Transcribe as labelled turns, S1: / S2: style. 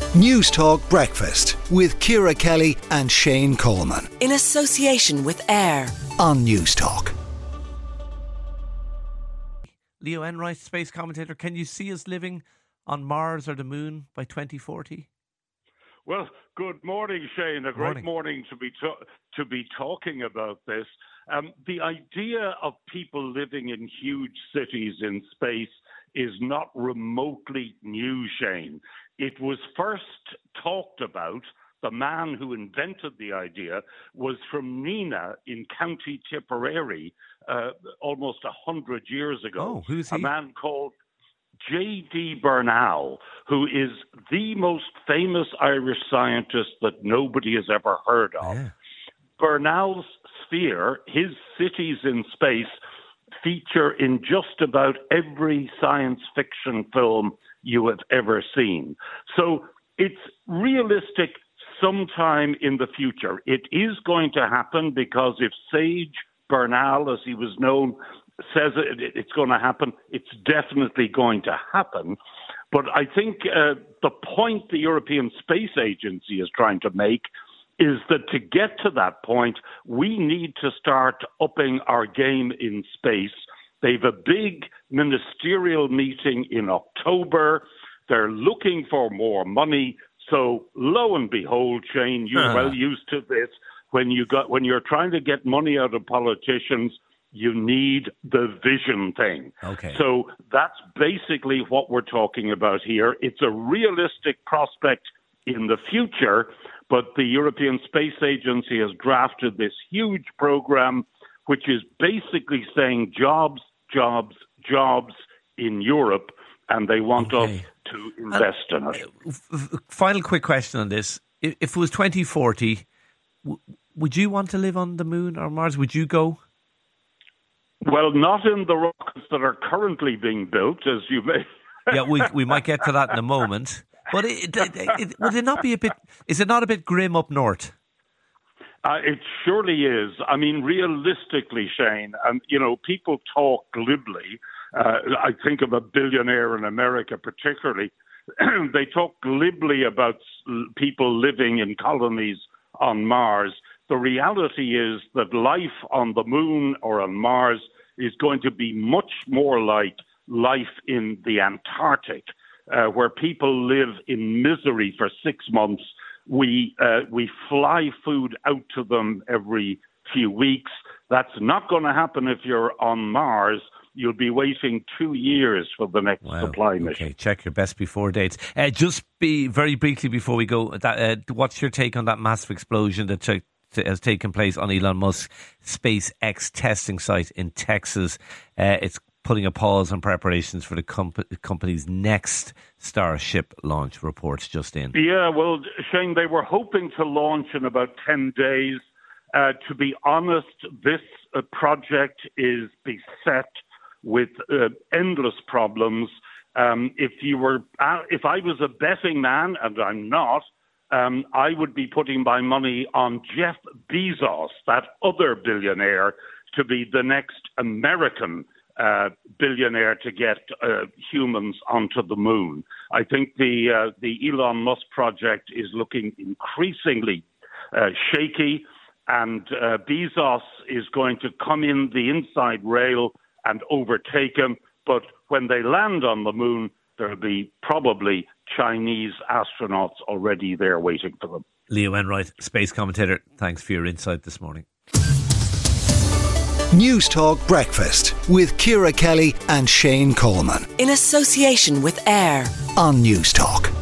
S1: News Talk Breakfast with Ciara Kelly and Shane Coleman.
S2: In association with AIR
S1: On News Talk.
S3: Leo Enright, space commentator, can you see us living on Mars or the Moon by 2040?
S4: Well, good morning, Shane. A great morning to be talking about this. The idea of people living in huge cities in space is not remotely new, Shane. It was first talked about. The man who invented the idea was from Nenagh in County Tipperary almost 100 years ago.
S3: Oh, who's he?
S4: A man called J.D. Bernal, who is the most famous Irish scientist that nobody has ever heard of. Yeah. Bernal's sphere, his cities in space, feature in just about every science fiction film you have ever seen. So it's realistic sometime in the future. It is going to happen because if Sage Bernal, as he was known, says it's going to happen, it's definitely going to happen. But I think the point the European Space Agency is trying to make is that to get to that point, we need to start upping our game in space. They've a big ministerial meeting in October. They're looking for more money. So lo and behold, Shane, you're well used to this. When you're trying to get money out of politicians, you need the vision thing.
S3: Okay.
S4: So that's basically what we're talking about here. It's a realistic prospect in the future, but the European Space Agency has drafted this huge program, which is basically saying jobs, jobs, jobs in Europe, and they want us to invest in it.
S3: Final quick question on this. If it was 2040, would you want to live on the Moon or Mars? Would you go?
S4: Well, not in the rockets that are currently being built, as you may.
S3: Yeah, we might get to that in a moment. But would it not be a bit? Is it not a bit grim up north?
S4: It surely is. I mean, realistically, Shane, and people talk glibly. I think of a billionaire in America, particularly. They talk glibly about people living in colonies on Mars. The reality is that life on the Moon or on Mars is going to be much more like life in the Antarctic, where people live in misery for 6 months. We fly food out to them every few weeks. That's not going to happen if you're on Mars. You'll be waiting 2 years for the next supply mission.
S3: Okay, check your best before dates. Just be very briefly before we go. What's your take on that massive explosion that has taken place on Elon Musk's SpaceX testing site in Texas? It's putting a pause on preparations for the company's next Starship launch. Reports just in.
S4: Yeah, well, Shane, they were hoping to launch in about 10 days. To be honest, this project is beset with endless problems. If I was a betting man, and I'm not, I would be putting my money on Jeff Bezos, that other billionaire, to be the next American billionaire to get humans onto the Moon. I think the Elon Musk project is looking increasingly shaky, and Bezos is going to come in the inside rail and overtake him. But when they land on the Moon, there'll be probably Chinese astronauts already there waiting for them.
S3: Leo Enright, space commentator, thanks for your insight this morning.
S1: News Talk Breakfast with Ciara Kelly and Shane Coleman.
S2: In association with AIR
S1: On News Talk.